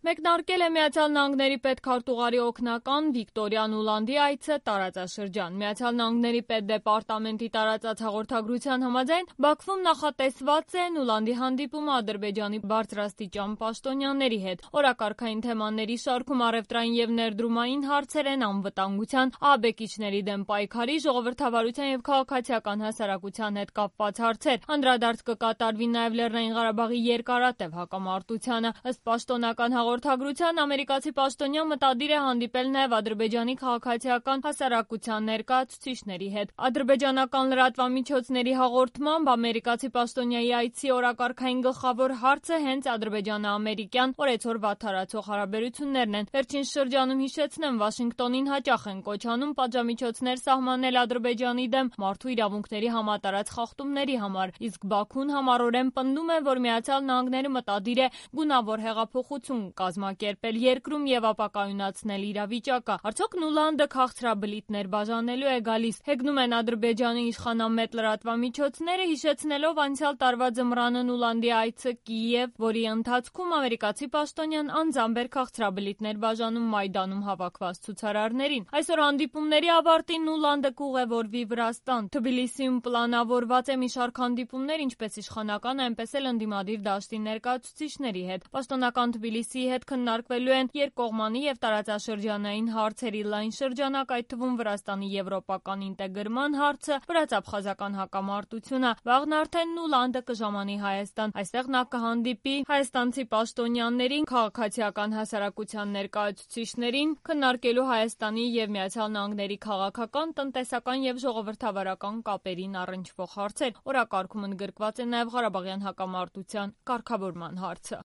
Մեկնարկել է Միացյալ Նահանգների պետքարտուղարի օգնական Վիկտորիա Նուլանդի այցը տարածաշրջան։ Միացյալ Նահանգների պետդեպարտամենտի տարածած հաղորդագրության համաձայն Բաքվում նախատեսված է Նուլանդի հանդիպումը Ադրբեջանի բարձրաստիճան պաշտոնյաների հետ։ Օրակարգային թեմաների շարքում առևտրային եւ ներդրումային հարցեր են, անվտանգության, ահաբեկիչների դեմ պայքարի, ժողովրդավարության եւ քաղաքացիական հասարակության հետ կապված հարցեր։ Անդրադարձ կկատարվի նաեւ Լեռնային Ղարաբաղի երկարատև հակամարտությանը։ Ըստ պաշտոնական հաղորդագրության ամերիկացի պաշտոնյան մտադիր է հանդիպել նաև Ադրբեջանի քաղաքացիական հասարակության ներկայացուցիչների հետ։ Ադրբեջանական լրատվամիջոցների հաղորդմամբ ամերիկացի պաշտոնյայի այցի օրակարգային գլխավոր հարցը հենց ադրբեջանա-ամերիկյան օրեցօր վատթարացող հարաբերություններն են։ Վերջին շրջանում հիշեցնեմ, Վաշինգտոնին հաճախ են կոչ անում պատժամիջոցներ սահմանել Ադրբեջանի դեմ մարդու իրավունքների համատարած խախտումների համար, իսկ Բաքուն համառորեն պնդում է, որ Միացյալ Նահանգները մտադիր է գունավոր հեղափոխություն կազմակերպել երկրում եւ ապակայունացնել իրավիճակը։ Արդյոք Նուլանդը քաղցրաբլիթներ բաժանելու է գալիս։ Հեգնում են Ադրբեջանի իշխանամետ լրատվամիջոցները, հիշեցնելով անցյալ տարվա ձմռանը Նուլանդի այցը Կիև, որի ընթացքում ամերիկացի պաշտոնյան անձամբ էր քաղցրաբլիթներ բաժանում Մայդանում հավաքված ցուցարարներին։ Այսօր հանդիպումների ավարտին Նուլանդը կուղևորվի Վրաստան։ Թբիլիսիում պլանավորված է մի շարք հանդիպումներ, ինչպես իշխանական, այնպես էլ ընդդիմադիր դաշտի ներկայացուցիչների հետ։ Պաշտոնական Թբիլիսիի հետ քննարկվելու են երկկողմանի եւ տարածաշրջանային հարցերի լայն շրջանակ, այդ թվում Վրաստանի եվրոպական ինտեգրման հարցը, վրաց-աբխազական հակամարտությունը։ Վաղն արդեն Նուլանդը կժամանի Հայաստան։ Այստեղ նա կհանդիպի հայաստանցի պաշտոնյաներին, քաղաքացիական հասարակության ներկայացուցիչներին, քննարկելու Հայաստանի եւ Միացյալ Նահանգների քաղաքական, տնտեսական եւ ժողովրդավարական կապերին առնչվող հարցեր։ Օրակարգում ընդգրկված է նաեւ Ղարաբաղյան հակամարտության կարգավորման հարցը։